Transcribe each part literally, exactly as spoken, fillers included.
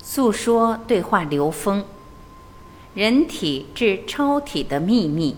诉说对话刘峰，人体至超体的秘密。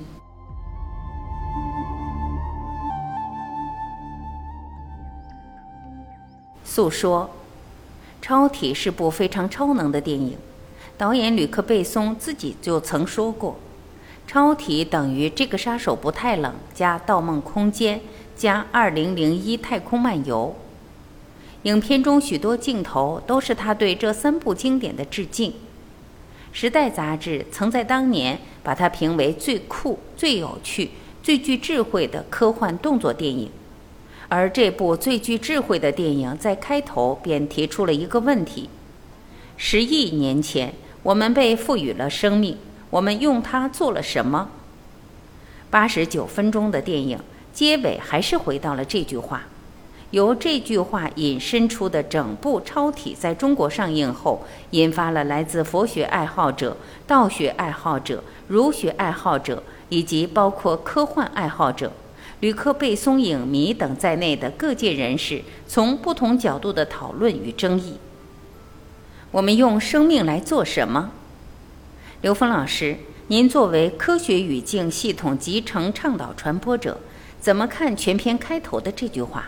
诉说，超体是部非常超能的电影，导演吕克·贝松自己就曾说过，超体等于这个杀手不太冷加盗梦空间加二零零一太空漫游。影片中许多镜头都是他对这三部经典的致敬。时代杂志曾在当年把它评为最酷、最有趣、最具智慧的科幻动作电影。而这部最具智慧的电影在开头便提出了一个问题：十亿年前，我们被赋予了生命，我们用它做了什么？八十九分钟的电影结尾还是回到了这句话。由这句话引申出的整部超体在中国上映后，引发了来自佛学爱好者、道学爱好者、儒学爱好者以及包括科幻爱好者、吕克·贝松影迷等在内的各界人士从不同角度的讨论与争议。我们用生命来做什么？刘峰老师，您作为科学语境系统集成倡导传播者，怎么看全篇开头的这句话？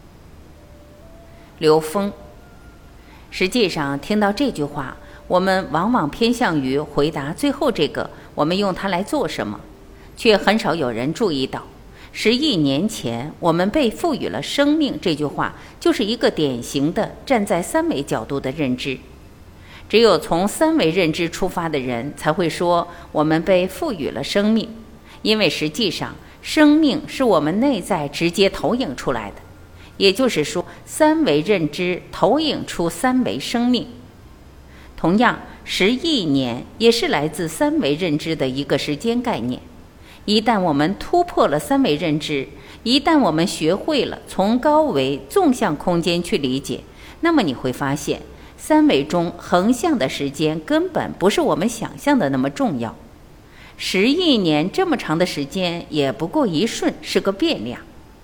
刘峰，实际上听到这句话，我们往往偏向于回答最后这个我们用它来做什么，却很少有人注意到十亿年前我们被赋予了生命这句话就是一个典型的站在三维角度的认知。只有从三维认知出发的人才会说我们被赋予了生命，因为实际上生命是我们内在直接投影出来的，也就是说三维认知投影出三维生命。同样，十亿年也是来自三维认知的一个时间概念。一旦我们突破了三维认知，一旦我们学会了从高维纵向空间去理解，那么你会发现三维中横向的时间根本不是我们想象的那么重要。十亿年这么长的时间也不过一瞬，是个变量。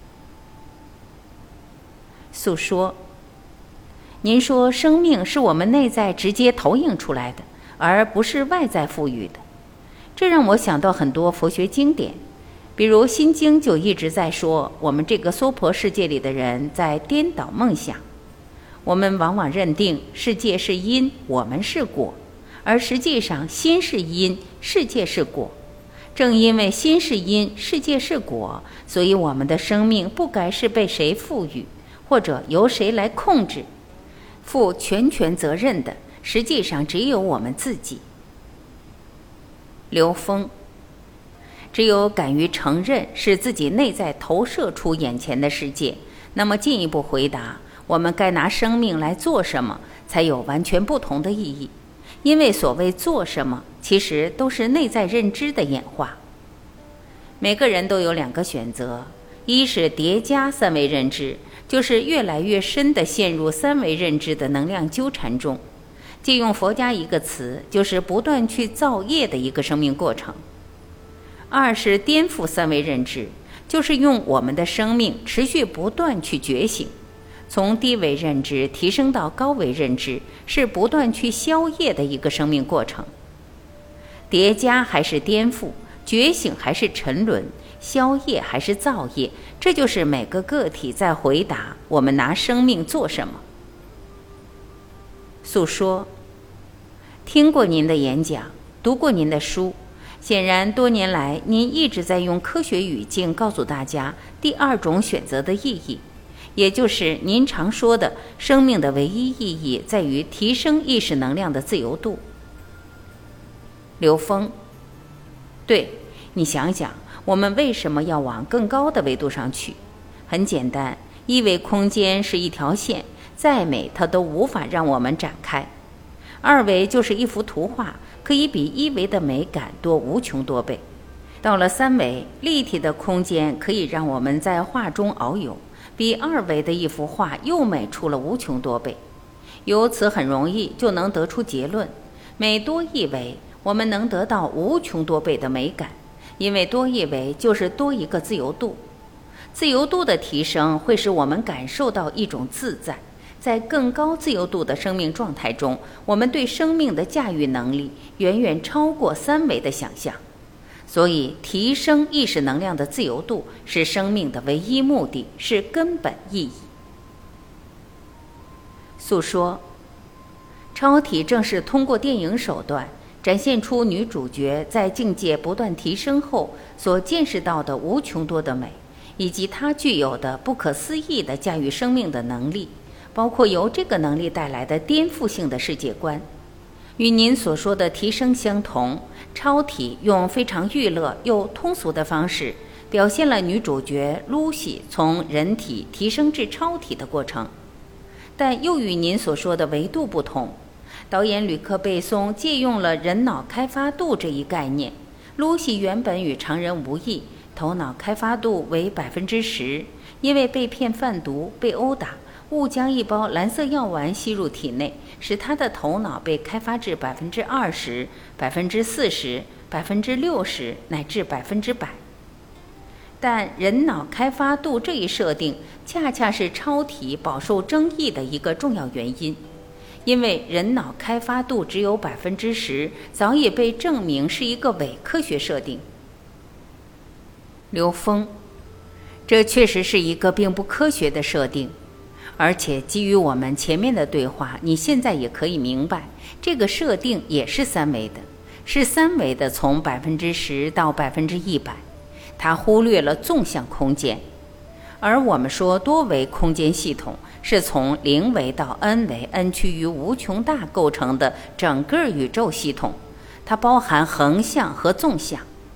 诉说，您说生命是我们内在直接投影出来的，而不是外在赋予的。这让我想到很多佛学经典，比如《心经》就一直在说我们这个娑婆世界里的人在颠倒梦想。我们往往认定世界是因，我们是果，而实际上心是因，世界是果。正因为心是因，世界是果，所以我们的生命不该是被谁赋予，或者由谁来控制。负全权责任的实际上只有我们自己。刘峰，只有敢于承认是自己内在投射出眼前的世界，那么进一步回答我们该拿生命来做什么，才有完全不同的意义。因为所谓做什么，其实都是内在认知的演化。每个人都有两个选择，一是叠加三维认知，就是越来越深地陷入三维认知的能量纠缠中，借用佛家一个词，就是不断去造业的一个生命过程。二是颠覆三维认知，就是用我们的生命持续不断去觉醒，从低维认知提升到高维认知，是不断去消业的一个生命过程。叠加还是颠覆，觉醒还是沉沦，消业还是造业，这就是每个个体在回答我们拿生命做什么。诉说，听过您的演讲，读过您的书，显然多年来您一直在用科学语境告诉大家第二种选择的意义，也就是您常说的生命的唯一意义在于提升意识能量的自由度。刘峰，对，你想想我们为什么要往更高的维度上去？很简单，一维空间是一条线，再美它都无法让我们展开。二维就是一幅图画，可以比一维的美感多无穷多倍。到了三维，立体的空间可以让我们在画中遨游，比二维的一幅画又美出了无穷多倍。由此很容易就能得出结论，每多一维，我们能得到无穷多倍的美感，因为多一维就是多一个自由度。自由度的提升会使我们感受到一种自在， 在更高自由度的生命状态中，我们对生命的驾驭能力远远超过三维的想象。所以，提升意识能量的自由度是生命的唯一目的，是根本意义。诉说，超体正是通过电影手段展现出女主角在境界不断提升后所见识到的无穷多的美，以及她具有的不可思议的驾驭生命的能力，包括由这个能力带来的颠覆性的世界观。与您所说的提升相同，超体用非常娱乐又通俗的方式表现了女主角露西从人体提升至超体的过程，但又与您所说的维度不同。导演吕克·贝松借用了人脑开发度这一概念。露西原本与常人无异，头脑开发度为百分之十，因为被骗贩毒、被殴打，误将一包蓝色药丸吸入体内，使他的头脑被开发至百分之二十、百分之四十、百分之六十乃至百分之百。但人脑开发度这一设定，恰恰是超体饱受争议的一个重要原因，因为人脑开发度只有百分之十，早已被证明是一个伪科学设定。刘峰，这确实是一个并不科学的设定。而且基于我们前面的对话，你现在也可以明白，这个设定也是三维的，是三维的，从百分之十到百分之一百，它忽略了纵向空间。而我们说多维空间系统是从零维到 n 维 n 趋于无穷大构成的整个宇宙系统，它包含横向和纵向。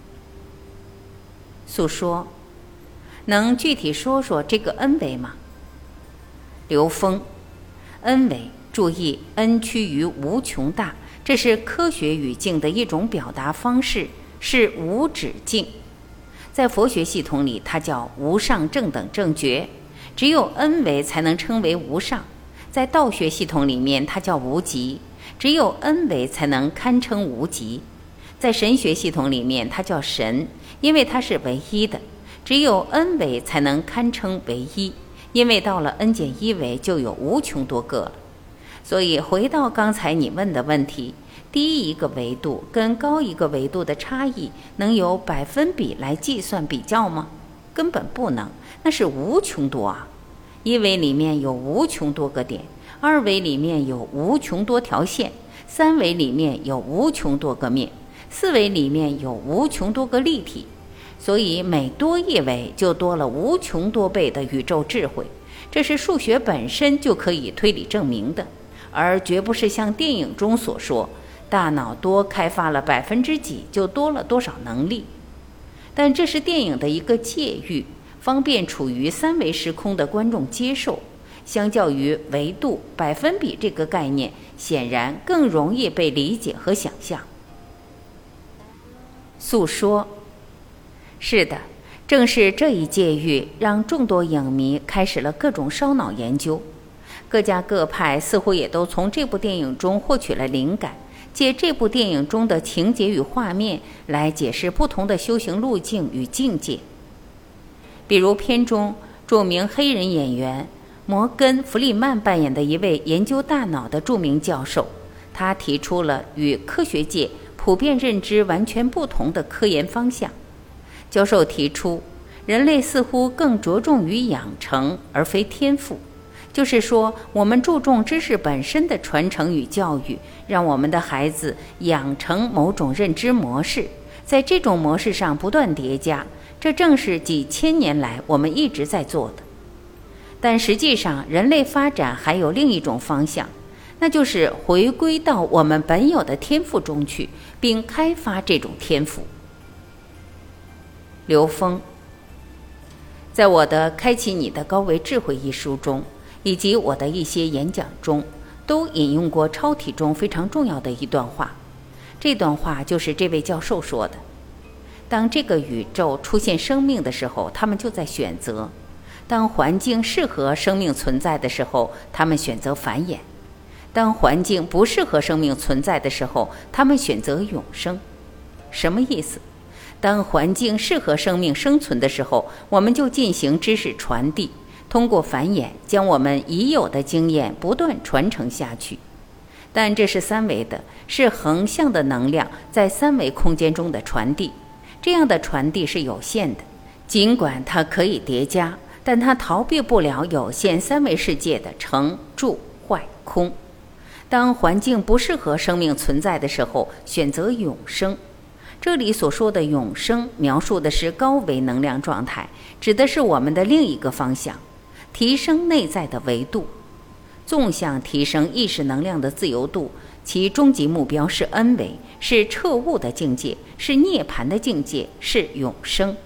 诉说，能具体说说这个 n 维吗？刘峰 ，n 维，注意 n 趋于无穷大，这是科学语境的一种表达方式，是无止境。在佛学系统里，它叫无上正等正觉，只有 n 维才能称为无上。在道学系统里面，它叫无极，只有 n 维才能堪称无极。在神学系统里面，它叫神，因为它是唯一的，只有 n 维才能堪称唯一。因为到了 n 减一维就有无穷多个了。所以回到刚才你问的问题，低一个维度跟高一个维度的差异能有百分比来计算比较吗？根本不能，那是无穷多啊。一维里面有无穷多个点，二维里面有无穷多条线，三维里面有无穷多个面，四维里面有无穷多个立体。所以每多一维就多了无穷多倍的宇宙智慧，这是数学本身就可以推理证明的，而绝不是像电影中所说，大脑多开发了百分之几就多了多少能力。但这是电影的一个借喻，方便处于三维时空的观众接受，相较于维度、百分比这个概念，显然更容易被理解和想象。诉说，是的，正是这一借喻让众多影迷开始了各种烧脑研究。各家各派似乎也都从这部电影中获取了灵感，借这部电影中的情节与画面来解释不同的修行路径与境界。比如片中著名黑人演员摩根·弗里曼扮演的一位研究大脑的著名教授，他提出了与科学界普遍认知完全不同的科研方向。教授提出，人类似乎更着重于养成而非天赋，就是说，我们注重知识本身的传承与教育，让我们的孩子养成某种认知模式，在这种模式上不断叠加，这正是几千年来我们一直在做的。但实际上，人类发展还有另一种方向，那就是回归到我们本有的天赋中去，并开发这种天赋。刘峰，在我的《开启你的高维智慧》一书中，以及我的一些演讲中，都引用过超体中非常重要的一段话。这段话就是这位教授说的：当这个宇宙出现生命的时候，他们就在选择；当环境适合生命存在的时候，他们选择繁衍；当环境不适合生命存在的时候，他们选择永生。什么意思？当环境适合生命生存的时候，我们就进行知识传递， 通过繁衍将我们已有的经验不断传承下去。但这是三维的，是横向的能量在三维空间中的传递，这样的传递是有限的，尽管它可以叠加，但它逃避不了有限三维世界的成、住、坏、空。当环境不适合生命存在的时候，选择永生。这里所说的永生描述的是高维能量状态，指的是我们的另一个方向，提升内在的维度，纵向提升意识能量的自由度，其终极目标是 N 维，是彻悟的境界，是涅槃的境界，是永生。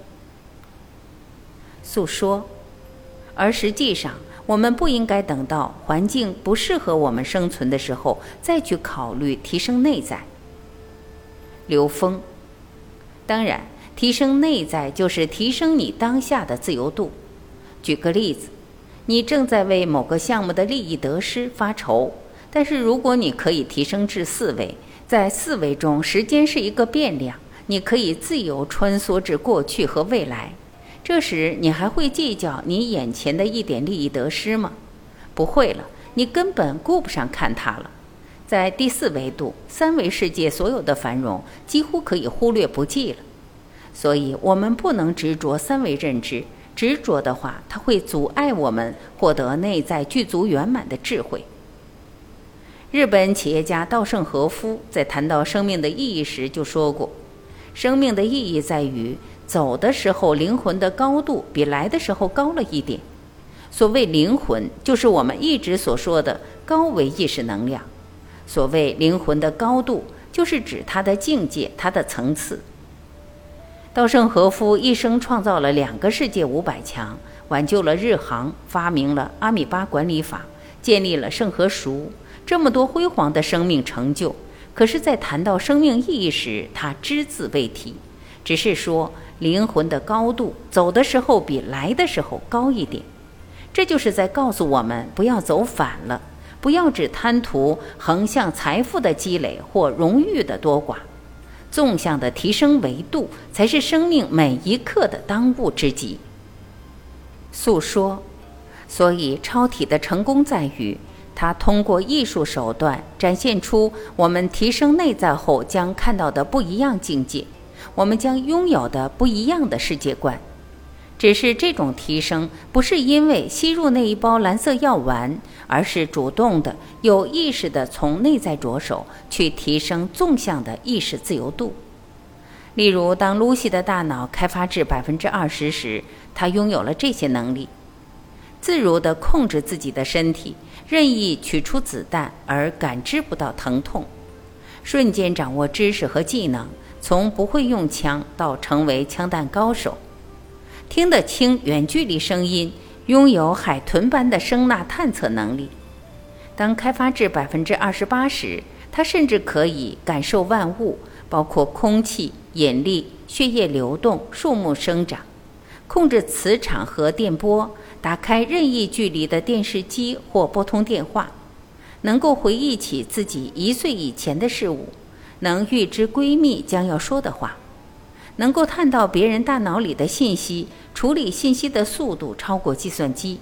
诉说，而实际上我们不应该等到环境不适合我们生存的时候再去考虑提升内在。刘峰，当然提升内在就是提升你当下的自由度。举个例子，你正在为某个项目的利益得失发愁，但是如果你可以提升至四维，在四维中时间是一个变量，你可以自由穿梭至过去和未来，这时你还会计较你眼前的一点利益得失吗？不会了，你根本顾不上看它了。在第四维度，三维世界所有的繁荣几乎可以忽略不计了。所以我们不能执着三维认知，执着的话，它会阻碍我们获得内在具足圆满的智慧。日本企业家稻盛和夫在谈到生命的意义时就说过，生命的意义在于走的时候灵魂的高度比来的时候高了一点。所谓灵魂，就是我们一直所说的高维意识能量。所谓灵魂的高度，就是指它的境界，它的层次。稻盛和夫一生创造了两个世界五百强，挽救了日航，发明了阿米巴管理法，建立了圣和塾，这么多辉煌的生命成就。可是在谈到生命意义时，他只字未提，只是说灵魂的高度走的时候比来的时候高一点。这就是在告诉我们不要走反了，不要只贪图横向财富的积累或荣誉的多寡，纵向的提升维度才是生命每一刻的当务之急。诉说，所以超体的成功在于它通过艺术手段展现出我们提升内在后将看到的不一样境界，我们将拥有的不一样的世界观。只是这种提升不是因为吸入那一包蓝色药丸，而是主动的、有意识的从内在着手去提升纵向的意识自由度。例如，当露西的大脑开发至百分之二十时，她拥有了这些能力：自如地控制自己的身体，任意取出子弹而感知不到疼痛，瞬间掌握知识和技能，从不会用枪到成为枪弹高手。听得清远距离声音，拥有海豚般的声呐探测能力。当开发至百分之二十八时，它甚至可以感受万物，包括空气、引力、血液流动、树木生长，控制磁场和电波，打开任意距离的电视机或拨通电话，能够回忆起自己一岁以前的事物，能预知闺蜜将要说的话，能够探到别人大脑里的信息，处理信息的速度超过计算机。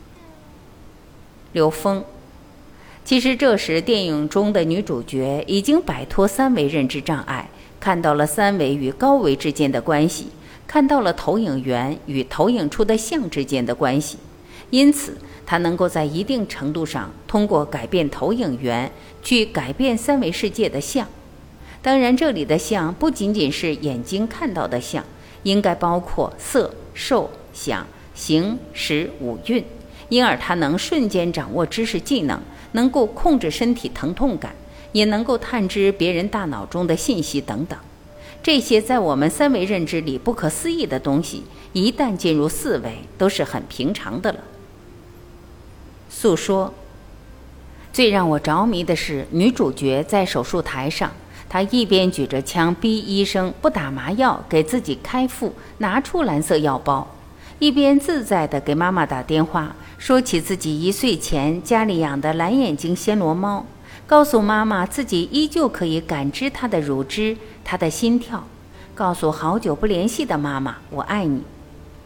刘峰，其实这时电影中的女主角已经摆脱三维认知障碍，看到了三维与高维之间的关系，看到了投影源与投影出的像之间的关系，因此她能够在一定程度上通过改变投影源去改变三维世界的像。当然，这里的像不仅仅是眼睛看到的像，应该包括色、受、想、行、识、五蕴，因而它能瞬间掌握知识技能，能够控制身体疼痛感，也能够探知别人大脑中的信息等等。这些在我们三维认知里不可思议的东西，一旦进入四维，都是很平常的了。诉说，最让我着迷的是女主角在手术台上，她一边举着枪逼医生不打麻药给自己开腹，拿出蓝色药包，一边自在地给妈妈打电话，说起自己一岁前家里养的蓝眼睛暹罗猫，告诉妈妈自己依旧可以感知她的乳汁、她的心跳，告诉好久不联系的妈妈我爱你。这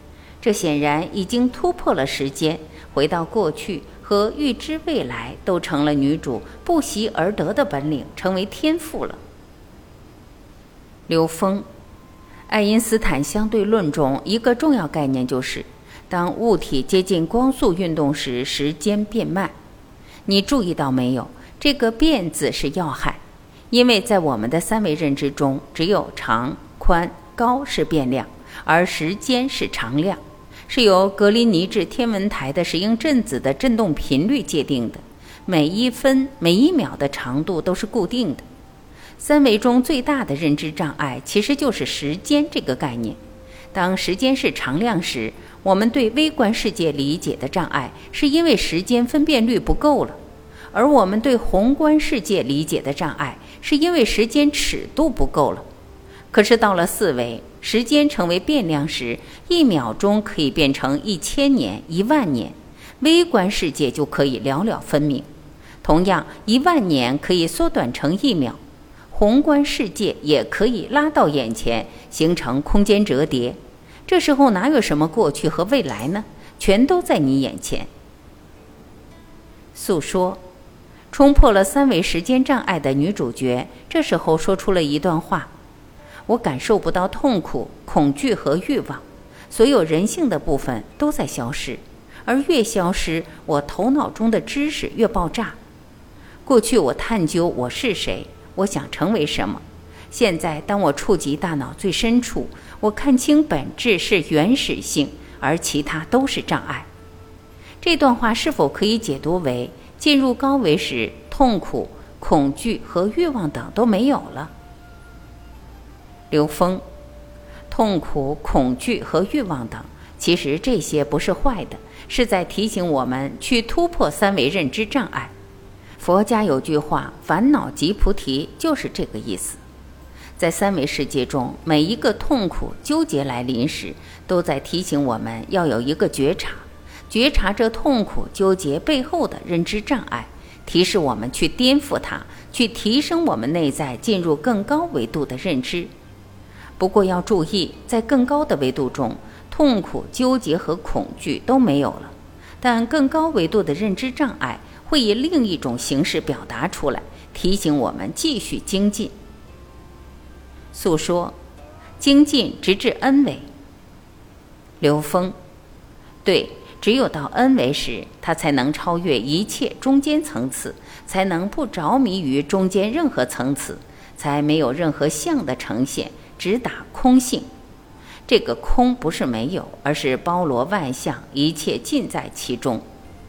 这显然已经突破了时间，回到过去和预知未来都成了女主不习而得的本领，成为天赋了。刘峰，爱因斯坦相对论中一个重要概念就是，当物体接近光速运动时，时间变慢。你注意到没有？这个变字是要害，因为在我们的三维认知中，只有长、宽、高是变量，而时间是常量，是由格林尼治天文台的石英振子的振动频率界定的，每一分每一秒的长度都是固定的。三维中最大的认知障碍其实就是时间这个概念。当时间是常量时，我们对微观世界理解的障碍是因为时间分辨率不够了，而我们对宏观世界理解的障碍是因为时间尺度不够了。可是到了四维，时间成为变量时，一秒钟可以变成一千年、一万年，微观世界就可以寥寥分明。同样，一万年可以缩短成一秒，宏观世界也可以拉到眼前，形成空间折叠。这时候哪有什么过去和未来呢？全都在你眼前。诉说，冲破了三维时间障碍的女主角，这时候说出了一段话：我感受不到痛苦、恐惧和欲望，所有人性的部分都在消失，而越消失，我头脑中的知识越爆炸。过去我探究我是谁，我想成为什么。现在当我触及大脑最深处，我看清本质是原始性，而其他都是障碍。这段话是否可以解读为，进入高维时，痛苦、恐惧和欲望等都没有了？刘峰，痛苦、恐惧和欲望等，其实这些不是坏的，是在提醒我们去突破三维认知障碍。佛家有句话，烦恼即菩提，就是这个意思。在三维世界中，每一个痛苦、纠结来临时，都在提醒我们要有一个觉察，觉察这痛苦、纠结背后的认知障碍，提示我们去颠覆它，去提升我们内在进入更高维度的认知。不过要注意，在更高的维度中，痛苦、纠结和恐惧都没有了，但更高维度的认知障碍会以另一种形式表达出来，提醒我们继续精进。诉说，精进直至 N 维。刘峰，对，只有到 N 维时，他才能超越一切中间层次，才能不着迷于中间任何层次，才没有任何相的呈现，直达空性。这个空不是没有，而是包罗万象，一切尽在其中。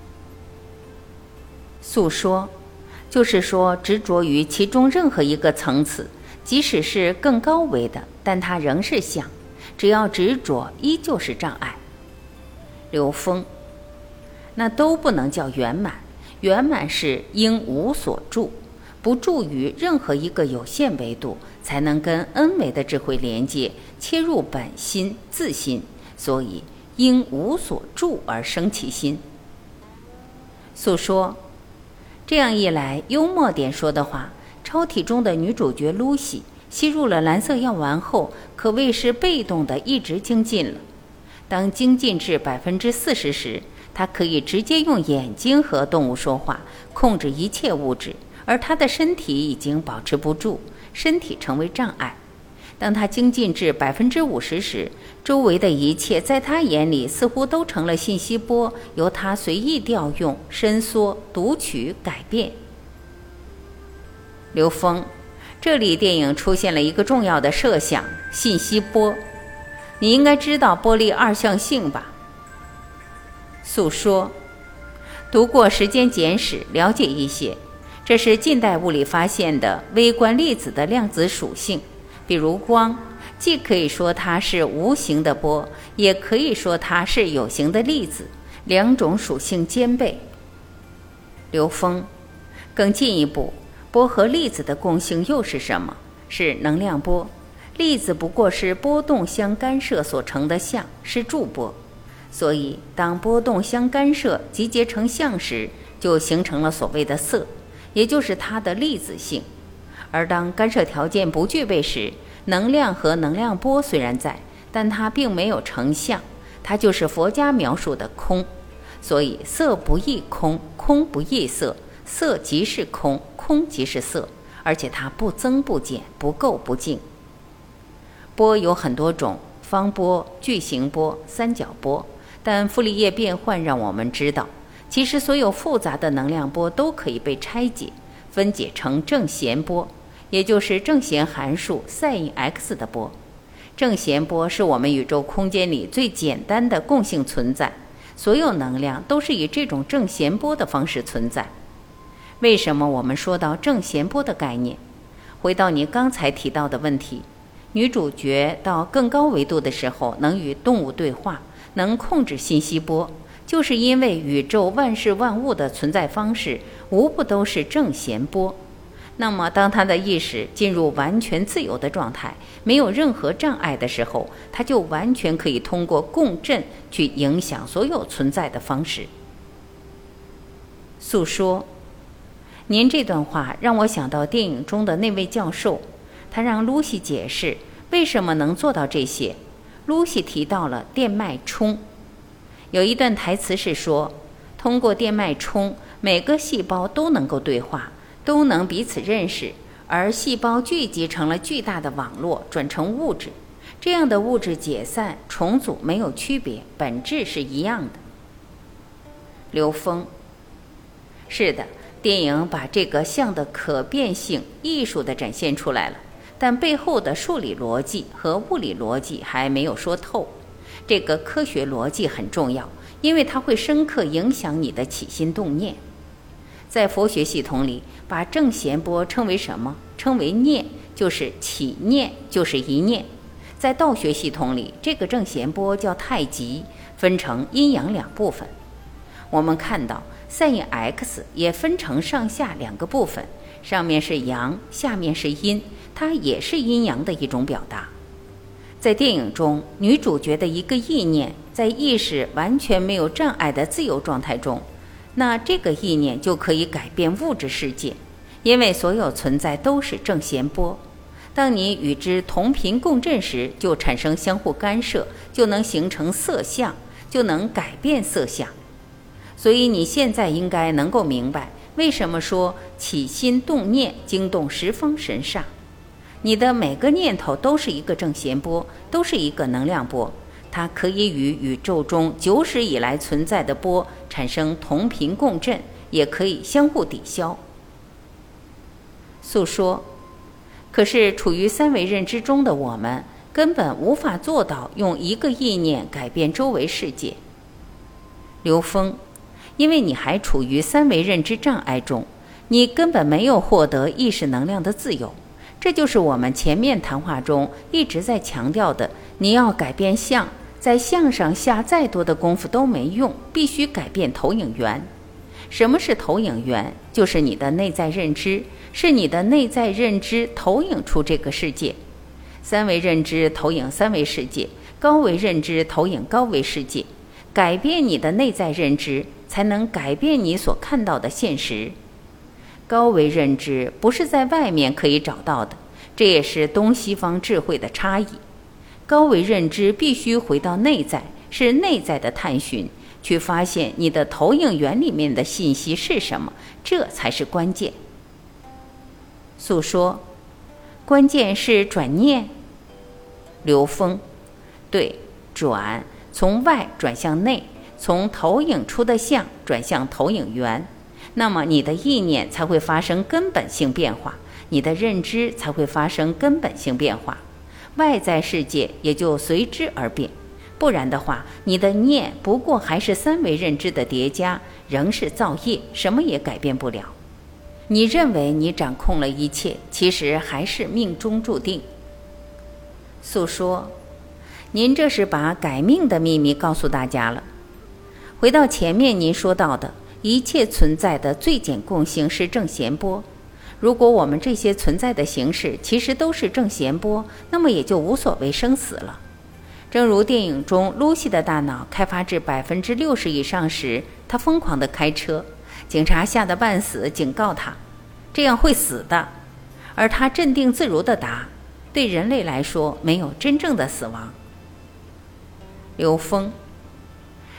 诉说，就是说执着于其中任何一个层次，即使是更高维的，但它仍是相，只要执着依旧是障碍。刘峰，那都不能叫圆满，圆满是应无所住，不住于任何一个有限维度，才能跟 N 维的智慧连接，切入本心自心，所以因无所住而生其心。诉说，这样一来，幽默点说的话，超体中的女主角露西吸入了蓝色药丸后，可谓是被动的一直精进了。当精进至百分之四十时，她可以直接用眼睛和动物说话，控制一切物质，而她的身体已经保持不住，身体成为障碍。当她精进至百分之五十时，周围的一切在她眼里似乎都成了信息波，由她随意调用、伸缩、读取、改变。刘峰，这里电影出现了一个重要的设想，信息波。你应该知道波粒二象性吧？诉说，读过《时间简史》，了解一些，这是近代物理发现的微观粒子的量子属性。比如光，既可以说它是无形的波，也可以说它是有形的粒子，两种属性兼备。刘峰，更进一步，波和粒子的共性又是什么？是能量波。粒子不过是波动相干涉所成的相，是驻波。所以当波动相干涉集结成相时，就形成了所谓的色，也就是它的粒子性。而当干涉条件不具备时，能量和能量波虽然在，但它并没有成相， 它就是佛家描述的空。所以色不异空，空不异色，色即是空，空即是色，而且它不增不减，不垢不净。波有很多种，方波、矩形波、三角波，但傅立叶变换让我们知道，其实所有复杂的能量波都可以被拆解，分解成正弦波，也就是正弦函数 sin x 的波。正弦波是我们宇宙空间里最简单的共性存在，所有能量都是以这种正弦波的方式存在。为什么我们说到正弦波的概念？回到你刚才提到的问题，女主角到更高维度的时候能与动物对话，能控制信息波，就是因为宇宙万事万物的存在方式无不都是正弦波。那么当他的意识进入完全自由的状态，没有任何障碍的时候，他就完全可以通过共振去影响所有存在的方式。诉说，您这段话让我想到电影中的那位教授，他让露西解释为什么能做到这些。露西提到了电脉冲，有一段台词是说，通过电脉冲，每个细胞都能够对话，都能彼此认识，而细胞聚集成了巨大的网络，转成物质。这样的物质解散重组没有区别，本质是一样的。刘峰，是的，电影把这个像的可变性艺术地展现出来了，但背后的数理逻辑和物理逻辑还没有说透。这个科学逻辑很重要，因为它会深刻影响你的起心动念。在佛学系统里，把正弦波称为什么？称为念，就是起念，就是一念。在道学系统里，这个正弦波叫太极，分成阴阳两部分。我们看到 sin x 也分成上下两个部分，上面是阳，下面是阴，它也是阴阳的一种表达。在电影中，女主角的一个意念，在意识完全没有障碍的自由状态中，那这个意念就可以改变物质世界，因为所有存在都是正弦波。当你与之同频共振时，就产生相互干涉，就能形成色相，就能改变色相。所以你现在应该能够明白，为什么说起心动念惊动十方神煞。你的每个念头都是一个正弦波，都是一个能量波，它可以与宇宙中久始以来存在的波产生同频共振，也可以相互抵消。诉说，可是处于三维认知中的我们根本无法做到用一个意念改变周围世界。刘峰，因为你还处于三维认知障碍中，你根本没有获得意识能量的自由。这就是我们前面谈话中一直在强调的，你要改变相，在相上下再多的功夫都没用，必须改变投影源。什么是投影源？就是你的内在认知，是你的内在认知投影出这个世界。三维认知投影三维世界，高维认知投影高维世界。改变你的内在认知，才能改变你所看到的现实。高维认知不是在外面可以找到的，这也是东西方智慧的差异。高维认知必须回到内在，是内在的探寻，去发现你的投影源里面的信息是什么，这才是关键。诉说，关键是转念。刘峰，对，转，从外转向内，从投影出的相转向投影源，那么你的意念才会发生根本性变化，你的认知才会发生根本性变化，外在世界也就随之而变。不然的话，你的念不过还是三维认知的叠加，仍是造业，什么也改变不了。你认为你掌控了一切，其实还是命中注定。诉说，您这是把改命的秘密告诉大家了。回到前面您说到的，一切存在的最简共性是正弦波。如果我们这些存在的形式其实都是正弦波，那么也就无所谓生死了。正如电影中露西的大脑开发至百分之六十以上时，她疯狂地开车，警察吓得半死，警告她这样会死的，而她镇定自如地答，对人类来说没有真正的死亡。刘峰，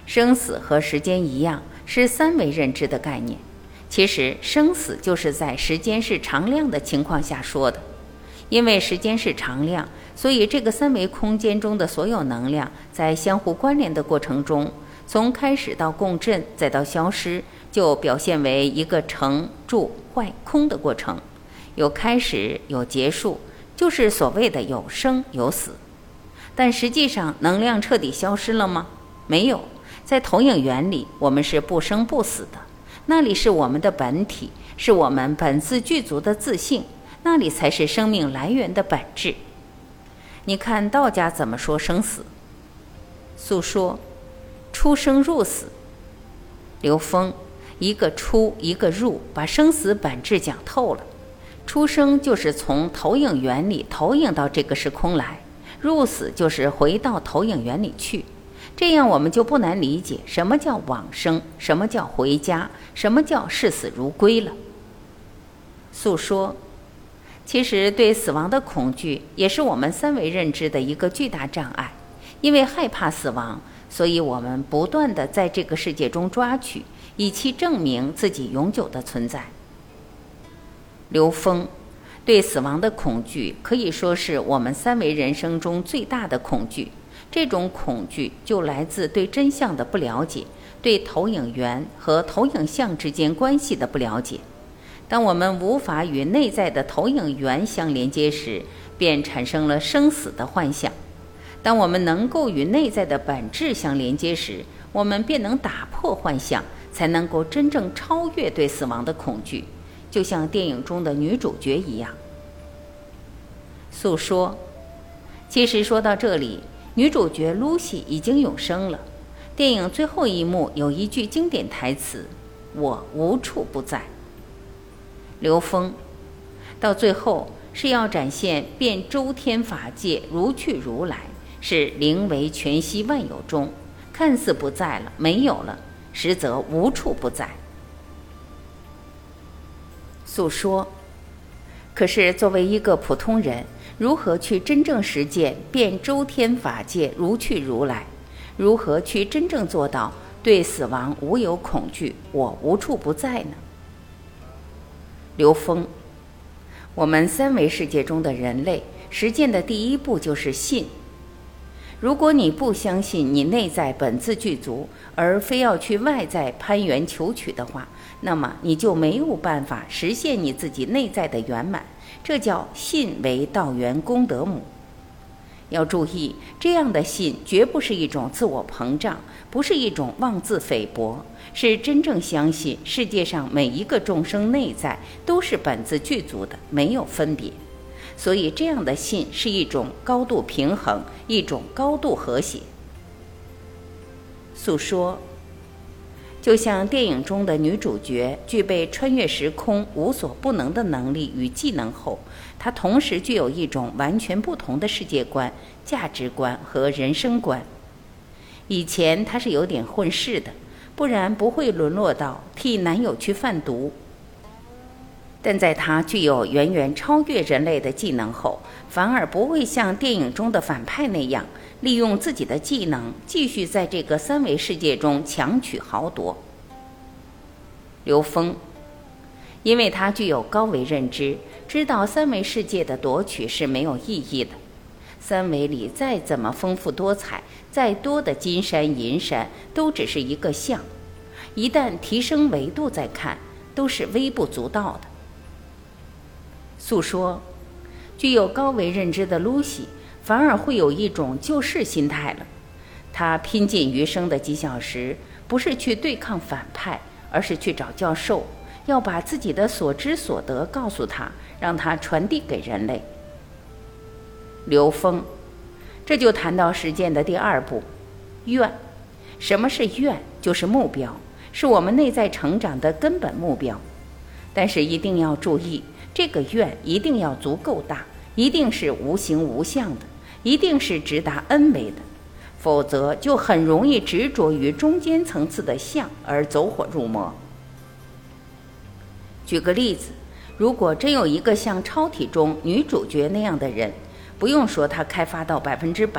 生死和时间一样，是三维认知的概念。其实生死就是在时间是常量的情况下说的。因为时间是常量，所以这个三维空间中的所有能量在相互关联的过程中，从开始到共振再到消失，就表现为一个成住坏空的过程，有开始有结束，就是所谓的有生有死。但实际上能量彻底消失了吗？没有。在投影源里，我们是不生不死的，那里是我们的本体，是我们本自具足的自性，那里才是生命来源的本质。你看道家怎么说生死？素说出生入死。刘峰一个出一个入，把生死本质讲透了。出生就是从投影源里投影到这个时空来，入死就是回到投影源里去。这样我们就不难理解什么叫往生，什么叫回家，什么叫视死如归了。素说其实对死亡的恐惧也是我们三维认知的一个巨大障碍，因为害怕死亡，所以我们不断地在这个世界中抓取，以期证明自己永久的存在。刘峰对死亡的恐惧可以说是我们三维人生中最大的恐惧，这种恐惧就来自对真相的不了解，对投影源和投影像之间关系的不了解。当我们无法与内在的投影源相连接时，便产生了生死的幻想。当我们能够与内在的本质相连接时，我们便能打破幻想，才能够真正超越对死亡的恐惧，就像电影中的女主角一样。诉说其实说到这里，女主角露西已经永生了。电影最后一幕有一句经典台词：我无处不在。刘峰到最后是要展现遍周天法界如去如来，是灵为全息万有中，看似不在了，没有了，实则无处不在。诉说可是作为一个普通人，如何去真正实践遍周天法界如去如来？如何去真正做到对死亡无有恐惧，我无处不在呢？刘峰我们三维世界中的人类实践的第一步就是信。如果你不相信你内在本自具足，而非要去外在攀援求取的话，那么你就没有办法实现你自己内在的圆满，这叫信为道源功德母。要注意，这样的信绝不是一种自我膨胀，不是一种妄自菲薄，是真正相信世界上每一个众生内在都是本自具足的，没有分别。所以这样的信是一种高度平衡，一种高度和谐。诉说就像电影中的女主角具备穿越时空无所不能的能力与技能后，她同时具有一种完全不同的世界观、价值观和人生观。以前她是有点混世的，不然不会沦落到替男友去贩毒。但在她具有远远超越人类的技能后，反而不会像电影中的反派那样利用自己的技能继续在这个三维世界中强取豪夺。刘峰因为他具有高维认知，知道三维世界的夺取是没有意义的。三维里再怎么丰富多彩，再多的金山银山，都只是一个相，一旦提升维度再看，都是微不足道的。诉说具有高维认知的露西反而会有一种救世心态了。他拼尽余生的几小时，不是去对抗反派，而是去找教授，要把自己的所知所得告诉他，让他传递给人类。刘峰这就谈到实践的第二步，愿。什么是愿？就是目标，是我们内在成长的根本目标。但是一定要注意，这个愿一定要足够大，一定是无形无相的，一定是直达 N 维的，否则就很容易执着于中间层次的相而走火入魔。举个例子，如果真有一个像超体中女主角那样的人，不用说他开发到百分之百，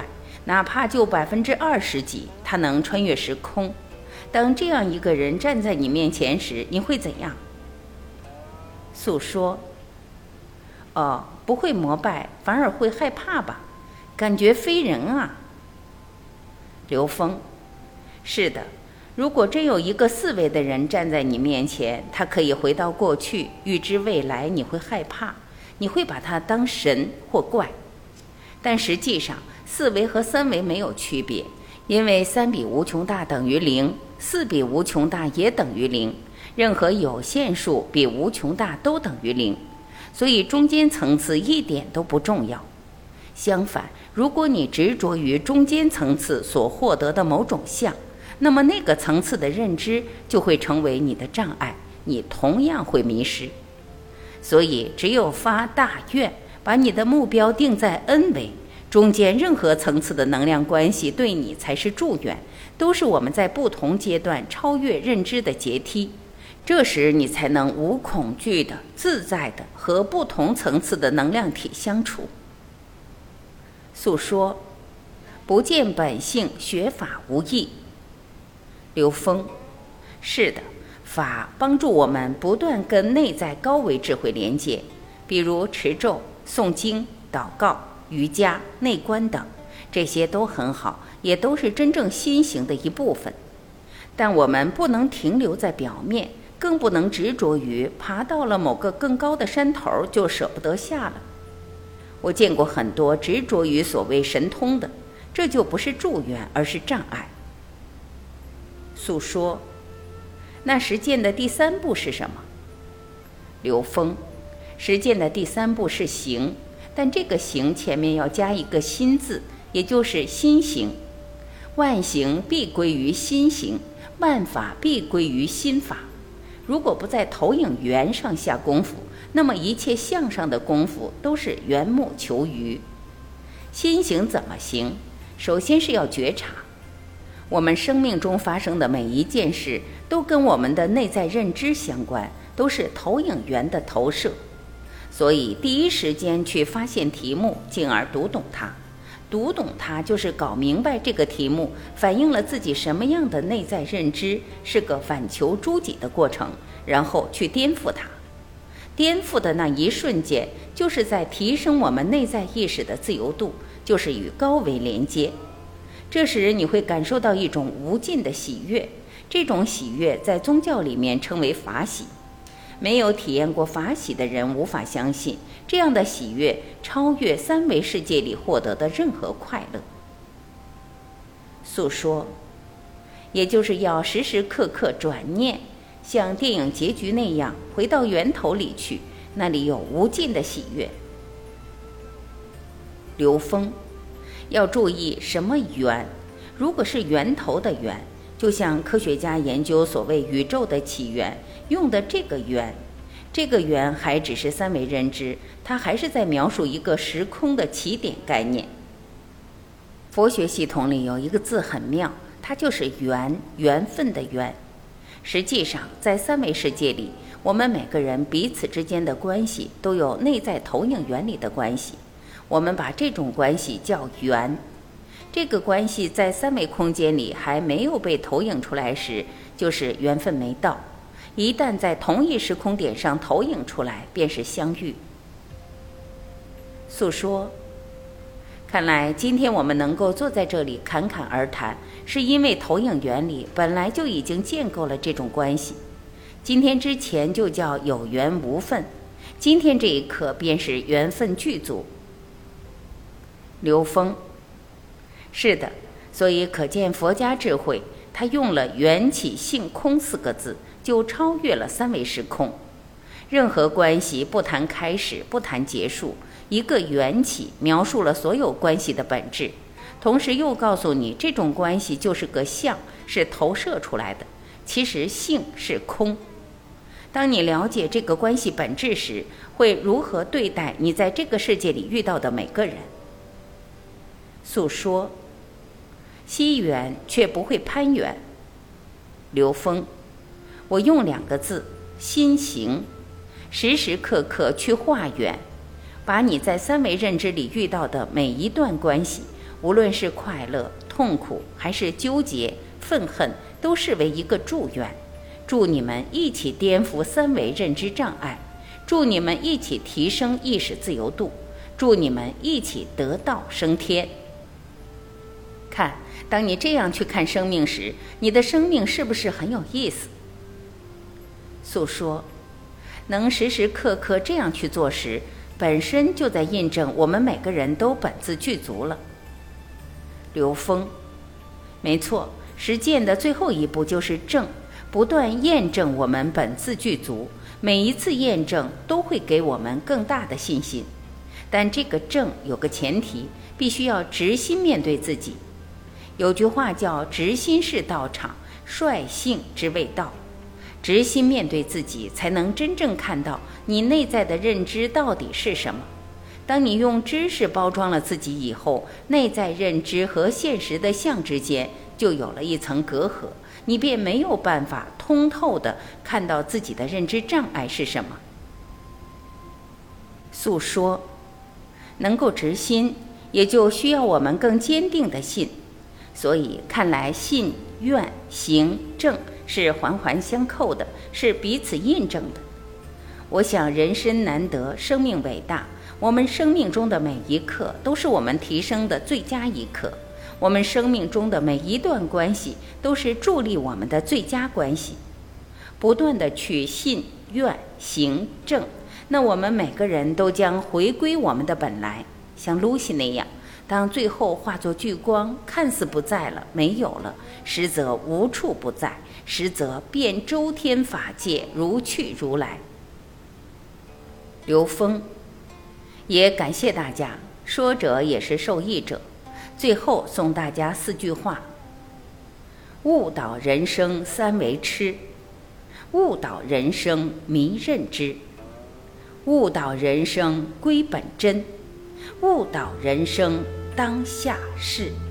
哪怕就百分之二十几，他能穿越时空。当这样一个人站在你面前时，你会怎样？诉说：哦，不会膜拜，反而会害怕吧，感觉非人啊。刘峰：是的，如果真有一个四维的人站在你面前，他可以回到过去，预知未来，你会害怕，你会把他当神或怪。但实际上，四维和三维没有区别，因为三比无穷大等于零，四比无穷大也等于零，任何有限数比无穷大都等于零，所以中间层次一点都不重要。相反，如果你执着于中间层次所获得的某种相，那么那个层次的认知就会成为你的障碍，你同样会迷失。所以只有发大愿，把你的目标定在 N 维，中间任何层次的能量关系对你才是助缘，都是我们在不同阶段超越认知的阶梯。这时你才能无恐惧的、自在的和不同层次的能量体相处。诉说：不见本性，学法无益。刘峰：是的，法帮助我们不断跟内在高维智慧连接，比如持咒、诵经、祷告、瑜伽、内观等，这些都很好，也都是真正心行的一部分。但我们不能停留在表面，更不能执着于爬到了某个更高的山头就舍不得下了。我见过很多执着于所谓神通的，这就不是助缘，而是障碍。诉说：那实践的第三步是什么？刘峰：实践的第三步是行，但这个行前面要加一个心字，也就是心行。万行必归于心行，万法必归于心法。如果不在投影缘上下功夫，那么一切向上的功夫都是缘木求鱼。心行怎么行？首先是要觉察，我们生命中发生的每一件事都跟我们的内在认知相关，都是投影源的投射。所以第一时间去发现题目，进而读懂它。读懂它就是搞明白这个题目反映了自己什么样的内在认知，是个反求诸己的过程，然后去颠覆它。颠覆的那一瞬间，就是在提升我们内在意识的自由度，就是与高维连接。这时你会感受到一种无尽的喜悦，这种喜悦在宗教里面称为法喜。没有体验过法喜的人无法相信，这样的喜悦超越三维世界里获得的任何快乐。诉说：也就是要时时刻刻转念，像电影结局那样回到源头里去，那里有无尽的喜悦。刘峰：要注意什么源？如果是源头的源，就像科学家研究所谓宇宙的起源用的这个源，这个源还只是三维认知，它还是在描述一个时空的起点概念。佛学系统里有一个字很妙，它就是缘，缘分的缘。实际上在三维世界里，我们每个人彼此之间的关系都有内在投影原理的关系，我们把这种关系叫缘。这个关系在三维空间里还没有被投影出来时，就是缘分没到，一旦在同一时空点上投影出来，便是相遇。诉说：看来今天我们能够坐在这里侃侃而谈，是因为投影原理本来就已经建构了这种关系。今天之前就叫有缘无分，今天这一刻便是缘分具足。刘峰：是的，所以可见佛家智慧，他用了缘起性空四个字，就超越了三维时空。任何关系不谈开始，不谈结束，一个缘起描述了所有关系的本质，同时又告诉你这种关系就是个相，是投射出来的，其实性是空。当你了解这个关系本质时，会如何对待你在这个世界里遇到的每个人？诉说：惜缘却不会攀缘。刘峰：我用两个字，心行，时时刻刻去化缘，把你在三维认知里遇到的每一段关系， 无论是快乐、痛苦，还是纠结、愤恨，都视为一个祝愿。祝你们一起颠覆三维认知障碍，祝你们一起提升意识自由度，祝你们一起得道升天。看，当你这样去看生命时，你的生命是不是很有意思？诉说，能时时刻刻这样去做时，本身就在印证我们每个人都本自具足了。刘峰，没错，实践的最后一步就是证，不断验证我们本自具足，每一次验证都会给我们更大的信心。但这个证有个前提，必须要直心面对自己。有句话叫直心是道场，率性之谓道。直心面对自己，才能真正看到你内在的认知到底是什么。当你用知识包装了自己以后，内在认知和现实的相之间就有了一层隔阂，你便没有办法通透地看到自己的认知障碍是什么。诉说，能够直心，也就需要我们更坚定的信。所以看来信、愿、行、正是环环相扣的，是彼此印证的。我想人生难得，生命伟大，我们生命中的每一刻都是我们提升的最佳一刻，我们生命中的每一段关系都是助力我们的最佳关系。不断的去信、愿、行、正，那我们每个人都将回归我们的本来，像 Lucy 那样，当最后化作聚光，看似不在了，没有了，实则无处不在，实则遍周天法界，如去如来。刘峰，也感谢大家，说者也是受益者。最后送大家四句话：误导人生三为痴，误导人生迷认知，误导人生归本真，误导人生当下事。